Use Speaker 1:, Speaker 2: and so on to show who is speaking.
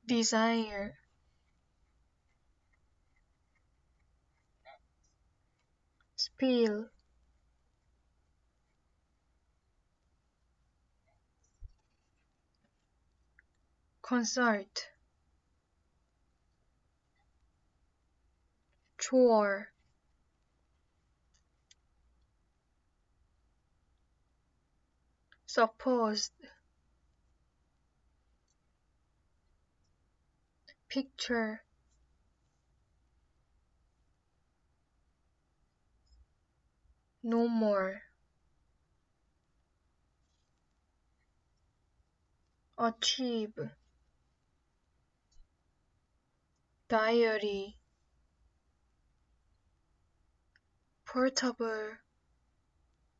Speaker 1: desire, spill, consult, chore, supposed, picture, no more, achieve, diary, portable,